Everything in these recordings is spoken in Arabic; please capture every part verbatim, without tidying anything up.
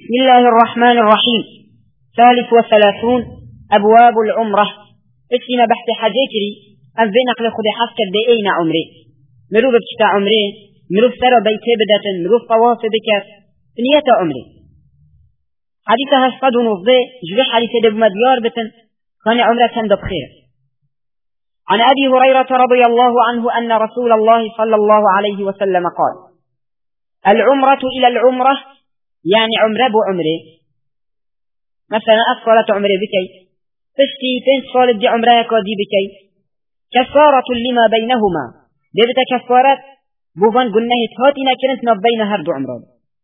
بسم الله الرحمن الرحيم. ثالث وثلاثون أبواب العمرة. اسمنا بحث حجيكري أم في نقل خد حسك بأين عمري مروف بكتا عمري مروف سر بيتي بدة مروف طواف بكر نية عمري. حديثها صد ونصدي جبه حديث دب مديار بتن كان عمرة كان بخير. عن أبي هريرة رضي الله عنه أن رسول الله صلى الله عليه وسلم قال: العمرة إلى العمرة، يعني عمره بو عمره. مثلا أصلت عمره بكي تشتي تنس صالت دي عمره كادي بكي كفارة لما بينهما، ديبتا كفارات بوفان قلناه تهاتنا كنت نبين هردو عمره.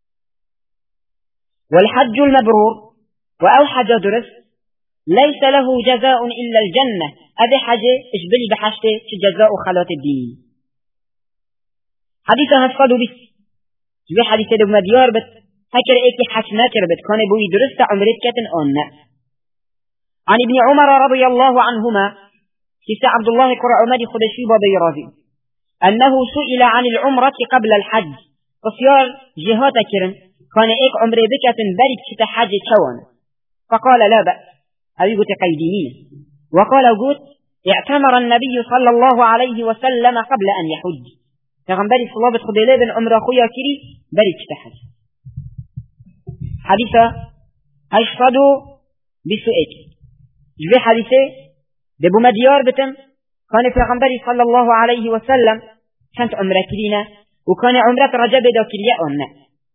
والحج المبرور وأو حج درس ليس له جزاء إلا الجنة، أذي حاجة إشبلي بحشته جزاء خلات الدين. حديثها الصدو بس جبه حديثة دو مديار بس هكر ايكي حج ناكر بس كان بوي درست عمرت كتن آننا. عن ابن عمر رضي الله عنهما كيس عبد الله كرة عمري خدشي بابي رازي أنه سئل عن العمرة قبل الحج، فصيار جهات كرن كان ايك عمري بكتن بريد كتا حج كوان، فقال لا بأس أبي قلت قيدينين. وقال قلت اعتمر النبي صلى الله عليه وسلم قبل أن يحج، فغنبري صلابة خدلي بن عمر أخويا كري بريد كتا حج. حديثة هشفدو بسؤال جبه حديثة دبو مديار بتم كان في غنبري صلى الله عليه وسلم كانت عمره كرينا وكان عمرة رجب دا كرياء.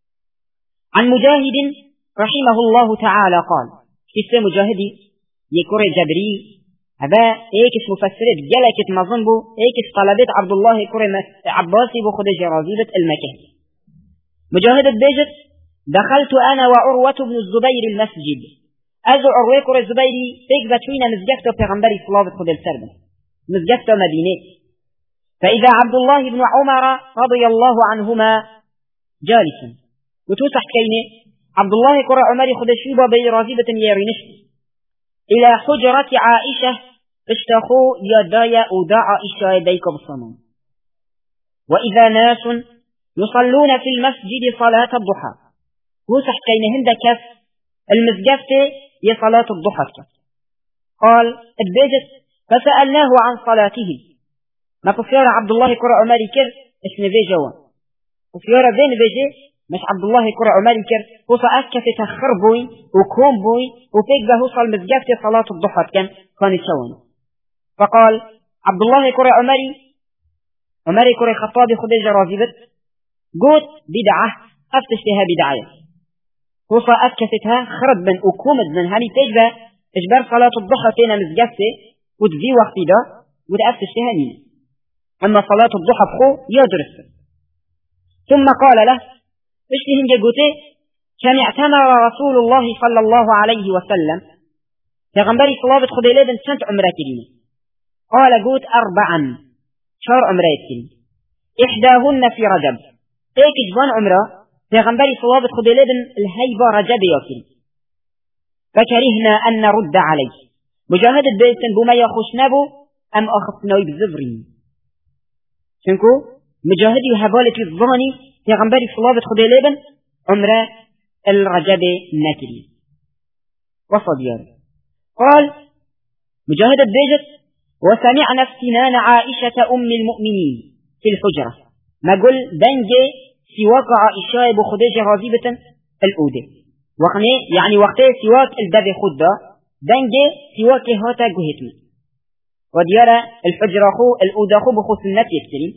عن مجاهد رحمه الله تعالى قال: كسي مجاهدي يكور جبري هذا ايكس مفسرت جلكت مظنبو ايكس طلبت عبد الله كور عباسي بخد جرازيبة المكان. مجاهد بيجت دخلت أنا وعروة بن الزبير المسجد، أزو عروة كور الزبيري تكبت فينا مزجفته بغنبري صلاة خد السربة مزجفته مدينة، فإذا عبد الله بن عمر رضي الله عنهما جالسا وتوسح كينه عبد الله كور عمر خد الشيبة برازيبة يرينش إلى حجرة عائشة اشتخوا يدايا وداع عائشة يديك بالصمام، وإذا ناس يصلون في المسجد صلاة الضحى وسح كينهن كف المسجفة يصلاة الضحى. قال البيجت فسألناه عن صلاته، ما كفيار عبد الله كرة عمري كر اسم بيجوا كفيار بين بيجي مش عبد الله كرة عمري كر وصأكت تخر بوي وكوم بوي وفيك به وصل مسجفة صلاة الضحى كان كان يسوون. فقال عبد الله كرة عمري عمري كرة خطابي خديج رازبت قوت بدعة أفتشتها بدعة وصا أكفتها خرب من أكومد من هاني تجبه إجبار صلاة الضحى تينا مزجفة وتذي وقت دا وتأفتشتها نين، أما صلاة الضحى بخو يدرس. ثم قال له اشتهن جاقوتي كان اعتمر رسول الله صلى الله عليه وسلم تغنبري صلاة خديلة بن سنت عمرة كريمة. قال قوت أربعا شهر عمرة كريمة إحداهن في رجب ايك جبان عمره پیغمبری صلوات خديله بن الهيبة رجب ياكل، فكرهنا أن نرد عليه مجاهد بيتن بما يخش نبو أم أخفناي بزفرين شنكو مجاهد يهبالة الظاني پیغمبری صلوات خديله بن عمره الرجب ناكري وصديار. قال مجاهد بيجت وسمعنا افتنان عائشة أم المؤمنين في الحجرة، ما قل دنجي سواك عائشة بخديج غازبة الأودة وقني يعني وقتها سواك الباب خدة دنجي سواك هاتا جهتنا وديارة الحجرة خو الأودة خو بخو سنة يكترين.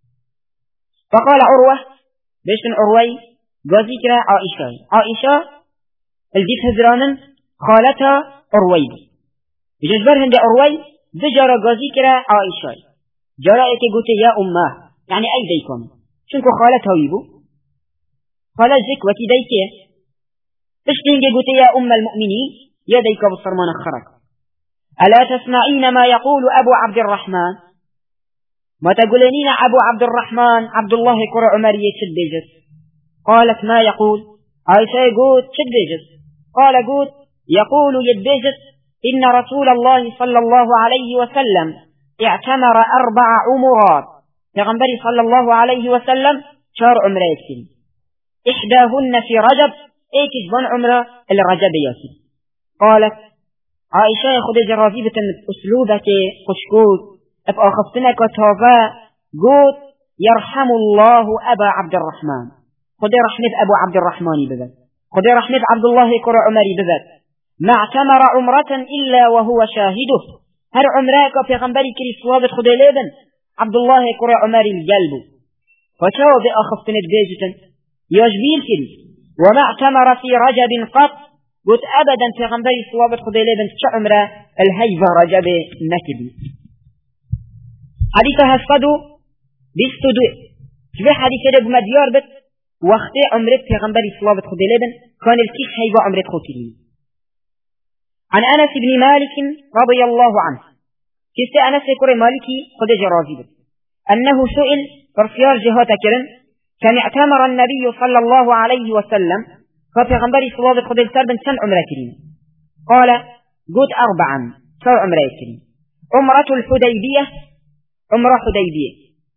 فقال عروة بيشن عروي غازي كرا عائشة عائشة الجيت هزرانا خالتها عروي بجزبر هند عروي بجارة غازي كرا عائشة جارة قلت يا أمه يعني أي ديكم شنكو خالتها ويبو قال زك وتي ديكي اشتين قلت يا أم المؤمنين يا ديك بالصرمان الخرق ألا تسمعين ما يقول أبو عبد الرحمن، ما تقولين أبو عبد الرحمن عبد الله كرة عمرية شدجت. قالت ما يقول؟ عائشة يقول شدجت. قال قول يقول يدجت إن رسول الله صلى الله عليه وسلم اعتمر أربع عمرات، پیغمبر صلى الله عليه وسلم شهر عمره كريم إحداهن في رجب ايكش بان عمره الرجب ياسي. قالت عائشة خد جرافي بتن اسلوبك خشكود اف اخفتنك وتوفا قوت يرحم الله ابا عبد الرحمن خد رحمة ابو عبد الرحمن بذات خد رحمة عبد الله كرة عمري بذات ما اعتمر عمرة الا وهو شاهده هر عمرك في غنبري كري صوابت خد ليبن عبد الله كرة عمري القلب فشو بأخفتنك بيجتن يجبيل كري وما اعتمر في رجب قط قلت أبدا في غنبري صوابت خذي لبن شعمرة الهيفة رجب نكبي حديثها الصدو بيستدو شبه حديثة لب مديار بت وقت عمرت في غنبري صوابت خذي لبن كان الكيش هيفة عمرت خوتلين عن أنس بن مالك رضي الله عنه كيست أنس يكور مالكي خذ جرازي بت أنه سئل فرفيار جهات كرن كان اعتمر النبي صلى الله عليه وسلم ففي غنبري صوابت خذ السربن سن عمره كريم قال قد أربعا سو عمره كريم عمرة الحديبية عمرة حديبية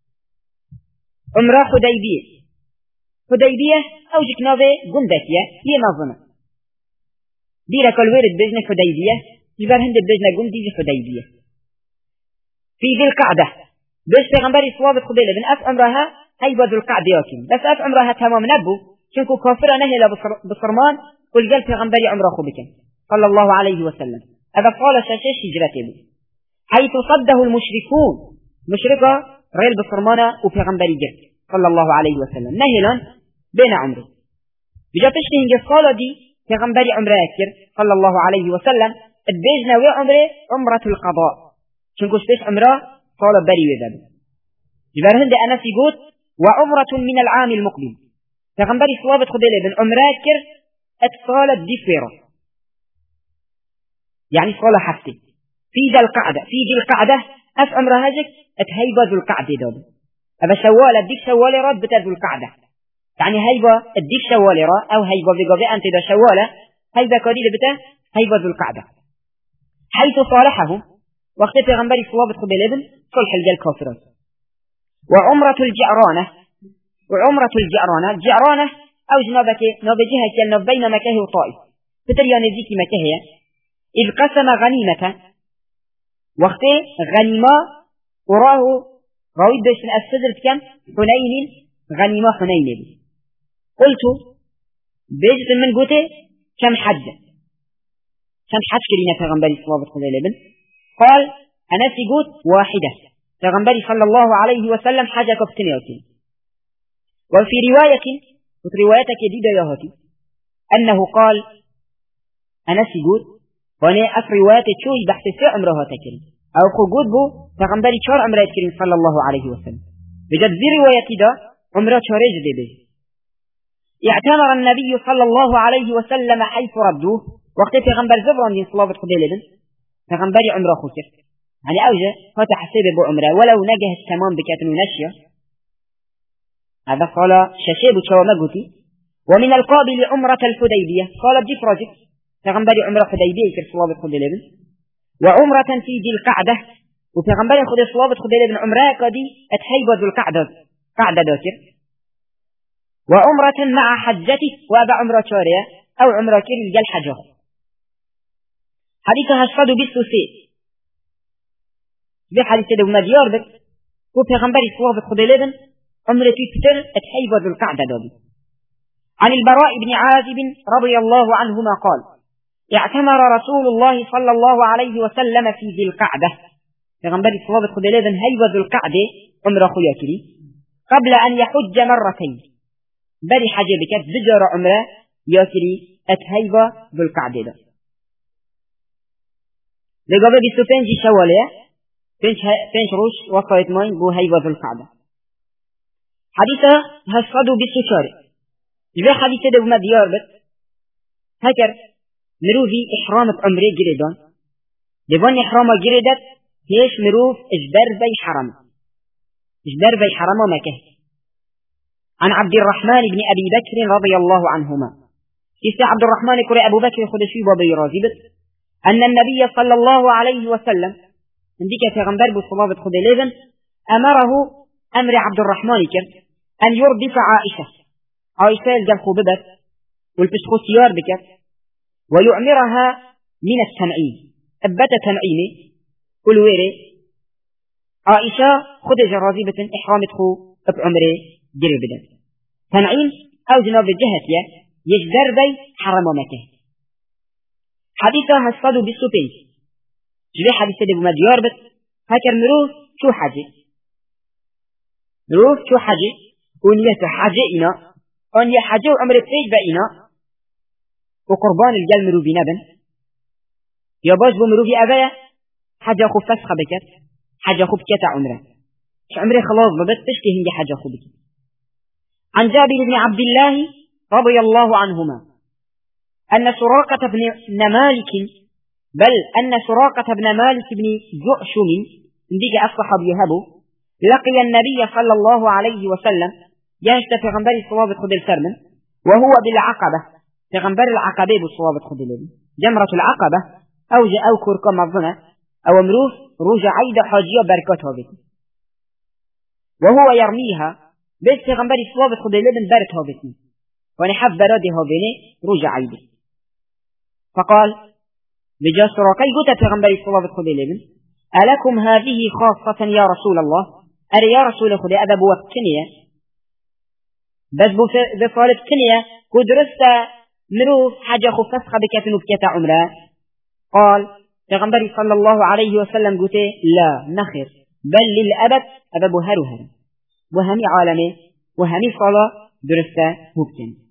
عمرة حديبية حديبية أو جكنابة قندكية هي نظمة ديرك الورد بجنة حديبية جبار هند بجنة قندي حديبية في ذي القعدة بس في غنبري صوابت خذ لبن أف عمرها هيبا ذو القعدة ياكم بس أف عمرها تمام نبو شنكو كافرة نهلا بصرمان والقال في غنبري عمره بك صلى الله عليه وسلم هذا قال شاشش هجرته حيث صده المشركون مشركة غير بصرمانة وفي غنبري جر صلى الله عليه وسلم نهلا بين عمره بجا تشتهن قصالة دي في غنبري عمره أكر صلى الله عليه وسلم اتبيجنا وعمره عمرة القضاء شنكو شتش عمره قال بري وذب جبارهن دي أنا في قوت وعمرة من العام المقبل فغنبري صوابت خديلة بن عمره كر اتصالت دي فيرة يعني صالة حفتي في ذا القعدة في ذي القعدة أف عمره هجك اتهيبا ذو القعدة داب أبا شوالة ديك شوالة راد بتا ذو القعدة يعني هيبا الديك شوالة را أو هيبا بقضاء أنت دا شوالة هيبا قديدة بتا هيبا ذو القعدة حيث صالحهم وقت فغنبري صوابت خديلة بن صلح الجل كافرات وعمرة الجعرانة وعمرة الجعرانة جعرانة أو جنابك نوبجها كالنوب بين مكاه وطائف فتريا نزيك مكاه إذ قسم غنيمة وقت غنيمة وراه راويد بيش من السدرت كان حنين غنيمة حنين قلت بيجت من قوته كم حج كم حج كرينا فغنبري صلى الله عليه وسلم قال أنا في قوت واحدة فغنبري صلى الله عليه وسلم حاجة كفتنياتي وفي رواية وفي روايتك جديدة يا هاتي أنه قال أنا سيقول وأنا أف روايتي شوي بحث في عمره تكريم أو قود بو فغنبري شار عمره تكريم صلى الله عليه وسلم بجد ذي روايتي دا عمره شارج دي بي اعتمر النبي صلى الله عليه وسلم حيث ردوه وقت فغنبر زبران دين صلابة خديلة فغنبري عمره خسر يعني أوجه هات حسيب بو عمره ولو نجه التمام بكاتن نشية هذا قال ششيب شوامقتي ومن القابل عمرة الحديبية قال بجيف راجك فغنبري عمرة حديبية كالصوابة خديلة وعمرة في ذي القعدة وفغنبري خد الصوابة خديلة عمرة قدي اتحيب ذو القعدة قعدة ذاكر وعمرة مع حجته وابا عمرة شارية أو عمرة كير الجل حجه حديثها الصدو بالسوسي بحديث دو مديار بك وفغنبري الصوابة خديلة عمرة تكتر اتحيب ذو القعدة دابي عن البراء بن عازب رضي الله عنهما قال اعتمر رسول الله صلى الله عليه وسلم في ذي القعدة فغنبري الصوابة خديلة هيب ذو القعدة عمرة خياكري قبل أن يحج مرتين بري حاجة بكت زجر عمرة ياكري اتهيب ذو القعدة دا لقابل بسوفين جي شواليه فينش روش وقويت مين بو هيب ذو القعدة حديثة هالصدو بالسكار جبه حديثة دو ما ديار بك هكر مروفي إحرام عمره جريدان دبان إحرام جريدت هيش مروف إجبر بي حرم إجبر بي حرم مكه عن عبد الرحمن بن أبي بكر رضي الله عنهما إذا عبد الرحمن كري أبو بكر خدشي وبي رازبت أن النبي صلى الله عليه وسلم عندك في غنبر بصلابة خدليبن أمره أمر عبد الرحمن كر أن يردف عائشة عائشة الجل خببت والبسخو سيار بكت ويعمرها من التنعيم أبت تنعيمي والويري عائشة خد جرازيبة إحرامت خو بعمره جري بدن تنعيم أو جناب الجهة يجدر ذي حرم ومته حديثة هصدو بالسوبين جلي حديثة دي بمديار بت هكر مروف شو حاجة مروف شو حاجة ونية حاجة إنا ونية حاجة وعمر بتيج بإنا وقربان الجل مروفي نبن يباش بمروفي أبايا حاجة خو فسخة بكت حاجة خو بكت عمره ش عمره خلاص ببت تشكي هنجي حاجة خو بكت عن جابر بن عبد الله رضي الله عنهما أن سراقة بن مالك بل أن سراقة بن مالك بن جعشم عندك أصحاب يهبو لقي النبي صلى الله عليه وسلم يهشت في غنبر الصواب خد الفرمن وهو بالعقبة في غنبر العقبة بالصواب خد الفرمن جمرة العقبة أو جاء أو كركم مظنة أو مروف رجع عيد حاجية بركتها بك وهو يرميها بس في غنبر الصواب خد الفرمن بركتها بك ونحب برادها بني رجع عيده فقال بجاس راكي قلت في غنبر الصواب خد الفرمن ألكم هذه خاصة يا رسول الله أري يا رسول خد أبا بوكتنية بس بفالف تنية كدرست مروف حاجة خفصخة بكتن وبكت عمره قال پیغمبر صلى الله عليه وسلم قلت لا نخر بل للأبد أبا بهر وهر وهمي عالمي وهمي صلاة درست مبتن